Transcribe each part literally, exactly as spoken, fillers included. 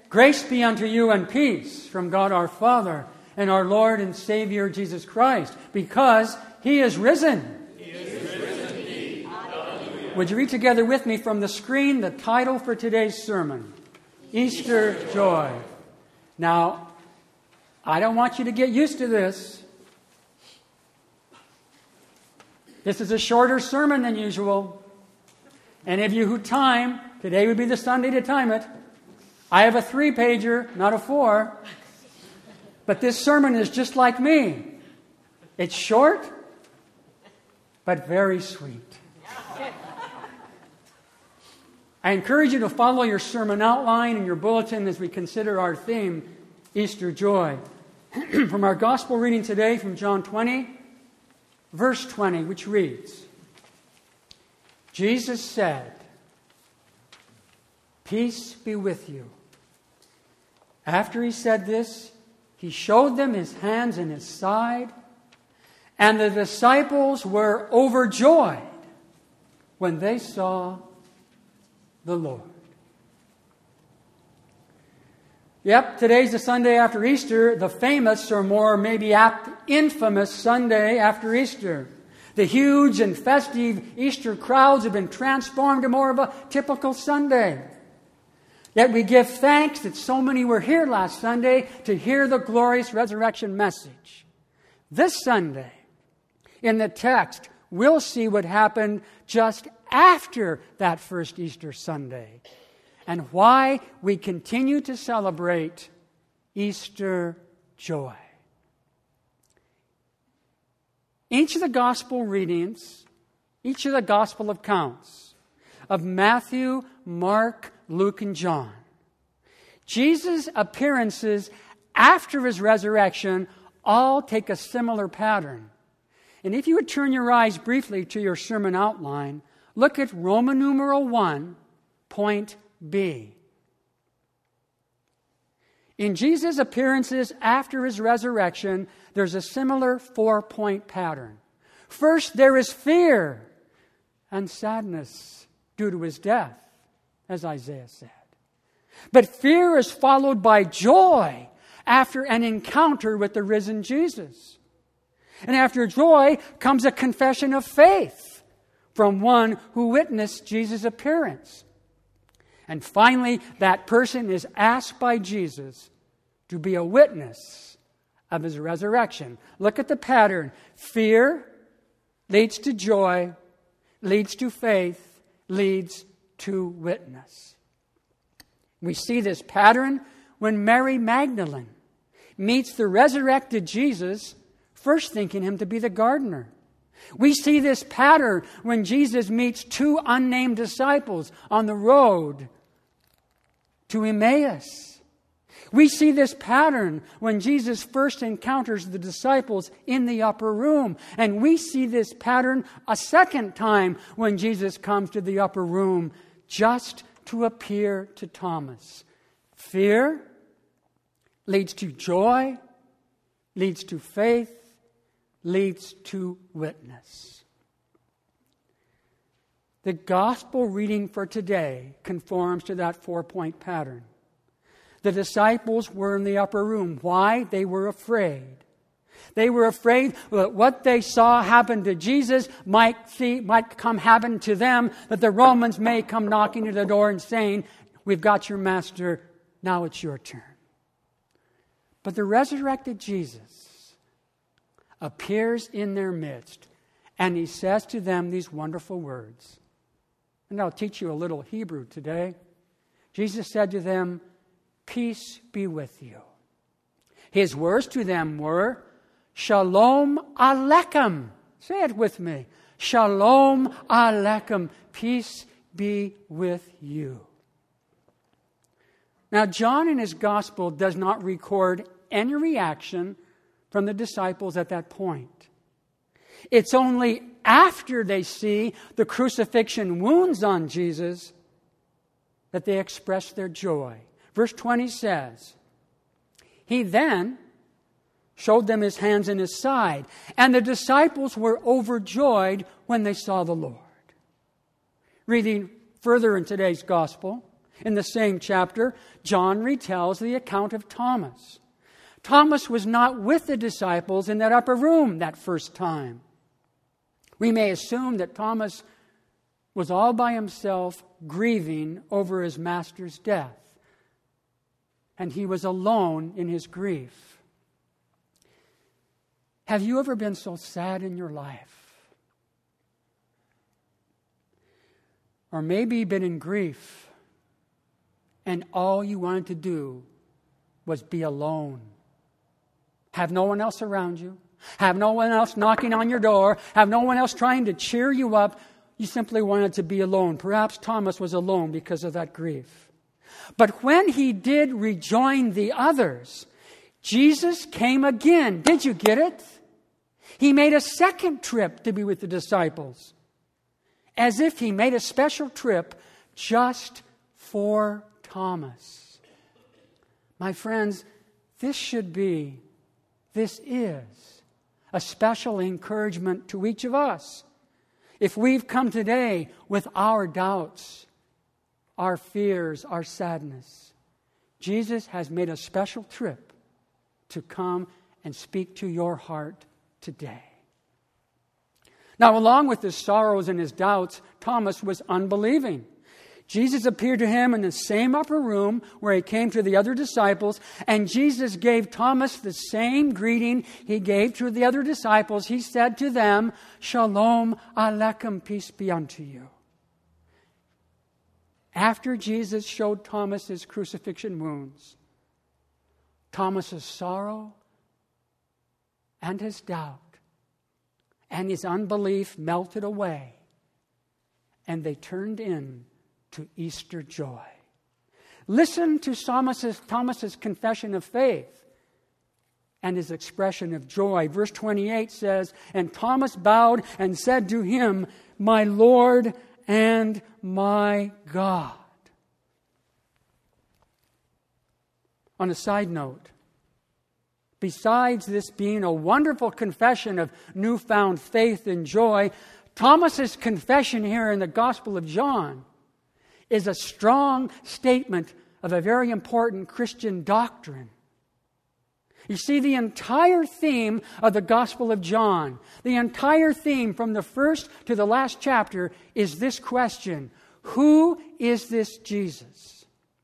Grace be unto you and peace from God our Father and our Lord and Savior Jesus Christ, because He is risen. He is risen indeed. Hallelujah. Would you read together with me from the screen the title for today's sermon, Easter Joy. Now, I don't want you to get used to this. This is a shorter sermon than usual. Any of you who time, today would be the Sunday to time it. I have a three-pager, not a four. But this sermon is just like me. It's short, but very sweet. I encourage you to follow your sermon outline and your bulletin as we consider our theme, Easter Joy. From our gospel reading today from John twenty, verse twenty, which reads, Jesus said, "Peace be with you." After he said this, he showed them his hands and his side, and the disciples were overjoyed when they saw the Lord. Yep, today's the Sunday after Easter, the famous, or more maybe apt, infamous Sunday after Easter. The huge and festive Easter crowds have been transformed to more of a typical Sunday. Yet we give thanks that so many were here last Sunday to hear the glorious resurrection message. This Sunday, in the text, we'll see what happened just after that first Easter Sunday and why we continue to celebrate Easter joy. Each of the gospel readings, each of the gospel accounts of Matthew, Mark, Luke, and John, Jesus' appearances after his resurrection all take a similar pattern. And if you would turn your eyes briefly to your sermon outline, look at Roman numeral one, point B. In Jesus' appearances after his resurrection, there's a similar four-point pattern. First, there is fear and sadness due to his death, as Isaiah said. But fear is followed by joy after an encounter with the risen Jesus. And after joy comes a confession of faith from one who witnessed Jesus' appearance. And finally, that person is asked by Jesus to be a witness of his resurrection. Look at the pattern. Fear leads to joy, leads to faith, leads to witness. We see this pattern when Mary Magdalene meets the resurrected Jesus, first thinking him to be the gardener. We see this pattern when Jesus meets two unnamed disciples on the road to Emmaus. We see this pattern when Jesus first encounters the disciples in the upper room. And we see this pattern a second time when Jesus comes to the upper room just to appear to Thomas. Fear leads to joy, leads to faith, leads to witness. The gospel reading for today conforms to that four-point pattern. The disciples were in the upper room. Why? They were afraid. They were afraid that what they saw happen to Jesus might see, might come happen to them, that the Romans may come knocking to the door and saying, "We've got your master, now it's your turn." But the resurrected Jesus appears in their midst, and he says to them these wonderful words. And I'll teach you a little Hebrew today. Jesus said to them, "Peace be with you." His words to them were, "Shalom Aleichem." Say it with me. Shalom Aleichem. Peace be with you. Now, John in his gospel does not record any reaction from the disciples at that point. It's only after they see the crucifixion wounds on Jesus that they express their joy. Verse twenty says, "He then showed them his hands and his side, and the disciples were overjoyed when they saw the Lord." Reading further in today's gospel, In the same chapter, John retells the account of Thomas. Thomas was not with the disciples in that upper room that first time. We may assume that Thomas was all by himself grieving over his master's death. And he was alone in his grief. Have you ever been so sad in your life? Or maybe been in grief and all you wanted to do was be alone. Have no one else around you. Have no one else knocking on your door. Have no one else trying to cheer you up. You simply wanted to be alone. Perhaps Thomas was alone because of that grief. But when he did rejoin the others, Jesus came again. Did you get it? He made a second trip to be with the disciples, as if he made a special trip just for Thomas. My friends, this should be, this is a special encouragement to each of us. If we've come today with our doubts, our fears, our sadness, Jesus has made a special trip to come and speak to your heart today. Now, along with his sorrows and his doubts, Thomas was unbelieving. Jesus appeared to him in the same upper room where he came to the other disciples, and Jesus gave Thomas the same greeting he gave to the other disciples. He said to them, "Shalom Aleichem, peace be unto you." After Jesus showed Thomas his crucifixion wounds, Thomas's sorrow and his doubt and his unbelief melted away, and they turned in to Easter joy. Listen to Thomas's, Thomas's confession of faith and his expression of joy. Verse twenty-eight says, "And Thomas bowed and said to him, 'My Lord and my God.'" On a side note, besides this being a wonderful confession of newfound faith and joy, Thomas's confession here in the Gospel of John is a strong statement of a very important Christian doctrine. You see, the entire theme of the Gospel of John, the entire theme from the first to the last chapter is this question: who is this Jesus?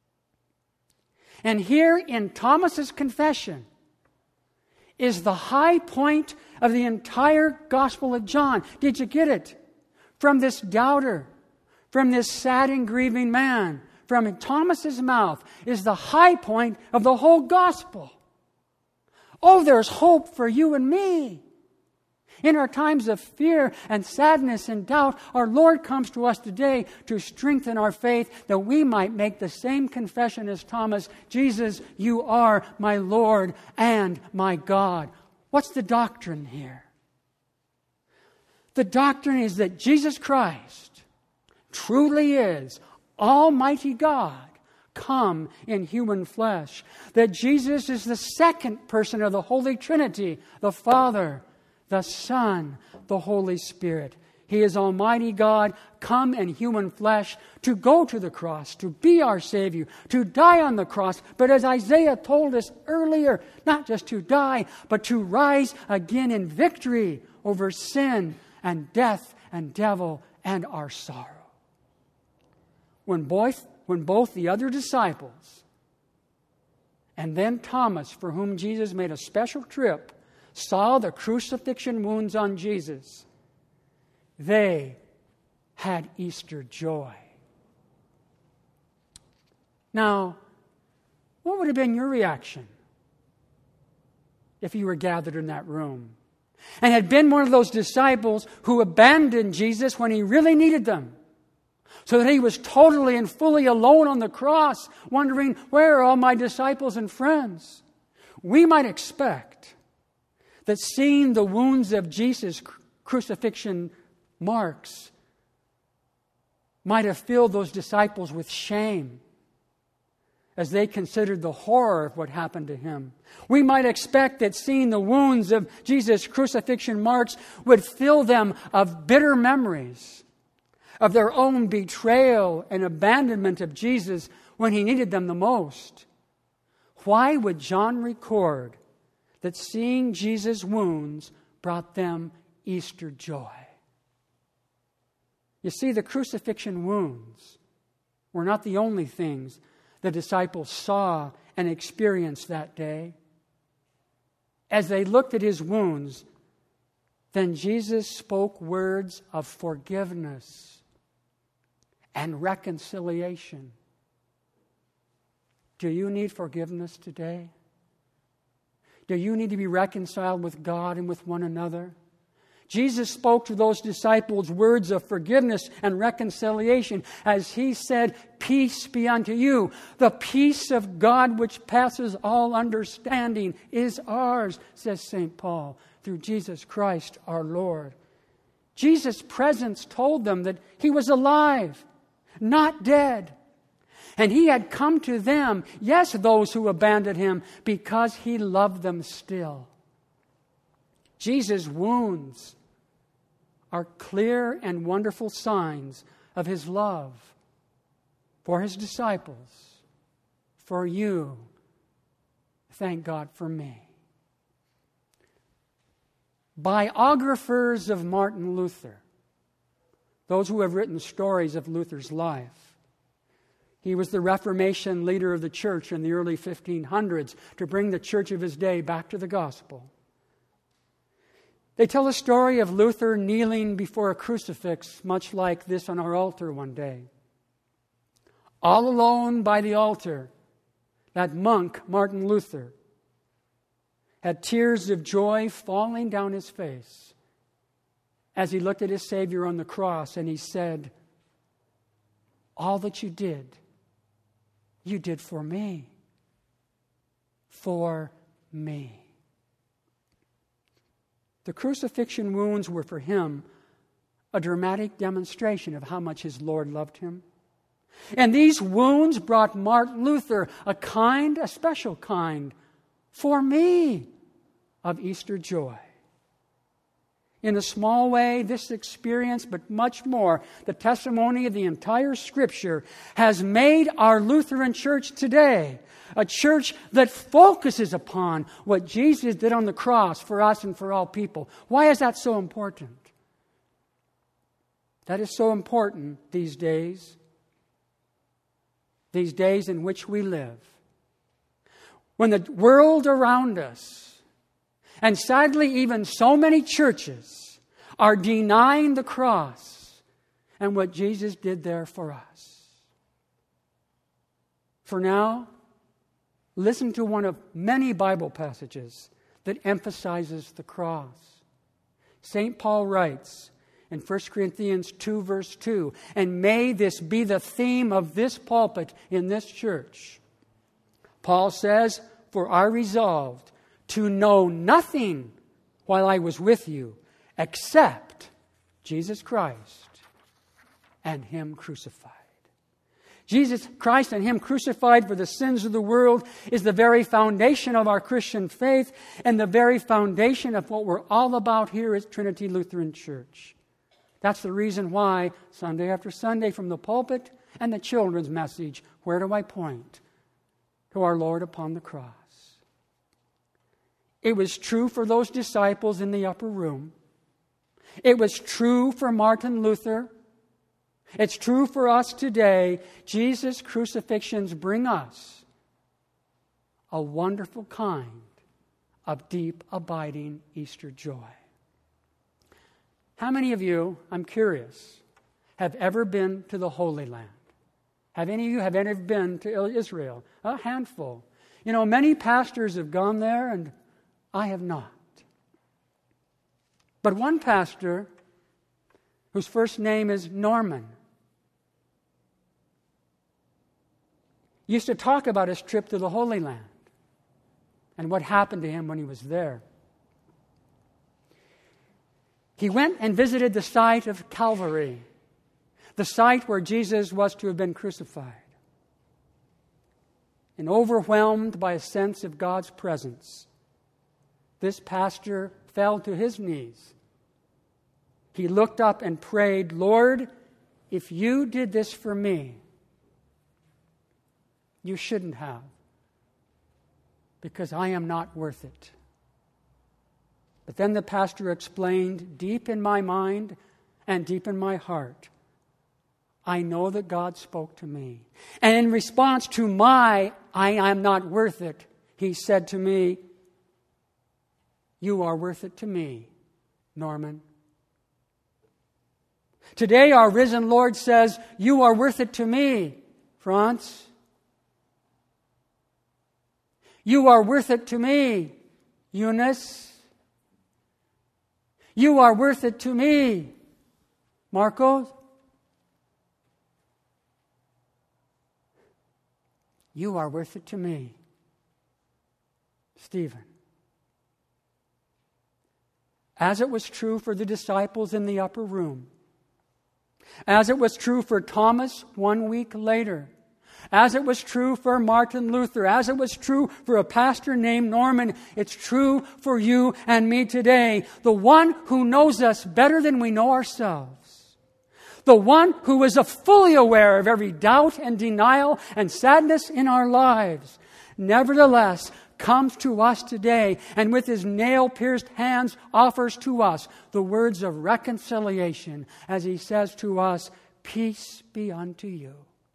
And here in Thomas's confession is the high point of the entire Gospel of John. Did you get it? From this doubter, from this sad and grieving man, from Thomas's mouth is the high point of the whole Gospel. Oh, there's hope for you and me. In our times of fear and sadness and doubt, our Lord comes to us today to strengthen our faith that we might make the same confession as Thomas: "Jesus, you are my Lord and my God." What's the doctrine here? The doctrine is that Jesus Christ truly is Almighty God come in human flesh. That Jesus is the second person of the Holy Trinity, the Father, the Son, the Holy Spirit. He is Almighty God come in human flesh to go to the cross, to be our Savior, to die on the cross. But as Isaiah told us earlier, not just to die, but to rise again in victory over sin and death and devil and our sorrow. When both, when both the other disciples and then Thomas, for whom Jesus made a special trip, saw the crucifixion wounds on Jesus, they had Easter joy. Now, what would have been your reaction if you were gathered in that room and had been one of those disciples who abandoned Jesus when he really needed them, so that he was totally and fully alone on the cross, wondering, where are all my disciples and friends? We might expect that seeing the wounds of Jesus' crucifixion marks might have filled those disciples with shame as they considered the horror of what happened to him. We might expect that seeing the wounds of Jesus' crucifixion marks would fill them of bitter memories of their own betrayal and abandonment of Jesus when he needed them the most, why would John record that seeing Jesus' wounds brought them Easter joy? You see, the crucifixion wounds were not the only things the disciples saw and experienced that day. As they looked at his wounds, then Jesus spoke words of forgiveness and reconciliation. Do you need forgiveness today? Do you need to be reconciled with God and with one another? Jesus spoke to those disciples words of forgiveness and reconciliation as he said, "Peace be unto you. The peace of God which passes all understanding is ours," says Saint Paul, through Jesus Christ our Lord. Jesus' presence told them that he was alive, not dead. And he had come to them, yes, those who abandoned him, because he loved them still. Jesus' wounds are clear and wonderful signs of his love for his disciples, for you. Thank God for me. Biographers of Martin Luther, those who have written stories of Luther's life. He was the Reformation leader of the church in the early fifteen hundreds to bring the church of his day back to the gospel. They tell a story of Luther kneeling before a crucifix, much like this on our altar one day. All alone by the altar, that monk, Martin Luther, had tears of joy falling down his face as he looked at his Savior on the cross, and he said, "All that you did, you did for me. For me." The crucifixion wounds were for him a dramatic demonstration of how much his Lord loved him. And these wounds brought Martin Luther a kind, a special kind, for me, of Easter joy. In a small way, this experience, but much more, the testimony of the entire Scripture, has made our Lutheran church today a church that focuses upon what Jesus did on the cross for us and for all people. Why is that so important? That is so important these days, these days in which we live, when the world around us, and sadly even so many churches, are denying the cross and what Jesus did there for us. For now, listen to one of many Bible passages that emphasizes the cross. Saint Paul writes in First Corinthians two, verse two, and may this be the theme of this pulpit in this church. Paul says, "For I resolved to know nothing while I was with you except Jesus Christ and Him crucified." Jesus Christ and Him crucified for the sins of the world is the very foundation of our Christian faith and the very foundation of what we're all about here at Trinity Lutheran Church. That's the reason why Sunday after Sunday from the pulpit and the children's message, where do I point? To our Lord upon the cross. It was true for those disciples in the upper room. It was true for Martin Luther. It's true for us today. Jesus' crucifixions bring us a wonderful kind of deep, abiding Easter joy. How many of you, I'm curious, have ever been to the Holy Land? Have any of you have ever been to Israel? A handful. You know, many pastors have gone there, and I have not. But one pastor, whose first name is Norman, used to talk about his trip to the Holy Land and what happened to him when he was there. He went and visited the site of Calvary, the site where Jesus was to have been crucified. And overwhelmed by a sense of God's presence, this pastor fell to his knees. He looked up and prayed, "Lord, if you did this for me, you shouldn't have, because I am not worth it. But then the pastor explained, deep in my mind and deep in my heart, I know that God spoke to me. And in response to my, I am not worth it, he said to me, you are worth it to me, Norman. Today our risen Lord says, you are worth it to me, Franz. You are worth it to me, Eunice. You are worth it to me, Marcos. You are worth it to me, Stephen. As it was true for the disciples in the upper room, as it was true for Thomas one week later, as it was true for Martin Luther, as it was true for a pastor named Norman, it's true for you and me today. The one who knows us better than we know ourselves. The one who is fully aware of every doubt and denial and sadness in our lives, nevertheless comes to us today and with his nail-pierced hands offers to us the words of reconciliation as he says to us, peace be unto you.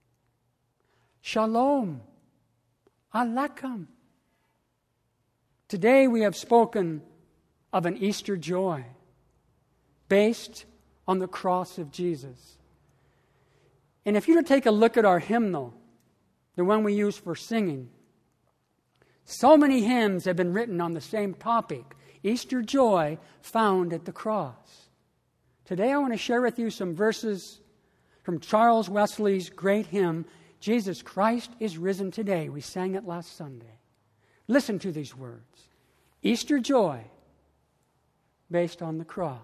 Shalom. Aleichem. Today we have spoken of an Easter joy based on the cross of Jesus. And if you were to take a look at our hymnal, the one we use for singing, so many hymns have been written on the same topic, Easter joy found at the cross. Today I want to share with you some verses from Charles Wesley's great hymn, Jesus Christ is risen today. We sang it last Sunday. Listen to these words. Easter joy based on the cross.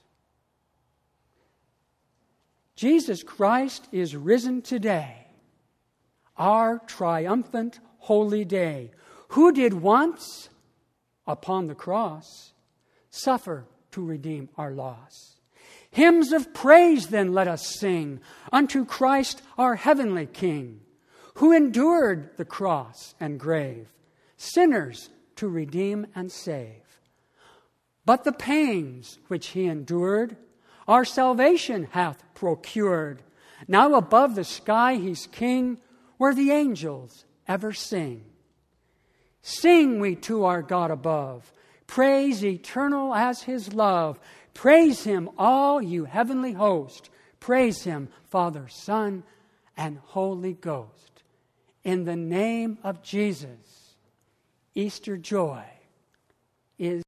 Jesus Christ is risen today, our triumphant holy day, who did once, upon the cross, suffer to redeem our loss. Hymns of praise then let us sing unto Christ our heavenly King, who endured the cross and grave, sinners to redeem and save. But the pains which he endured, our salvation hath procured. Now above the sky he's king, where the angels ever sing. Sing we to our God above, praise eternal as his love. Praise him, all you heavenly host. Praise him, Father, Son, and Holy Ghost. In the name of Jesus, Easter joy is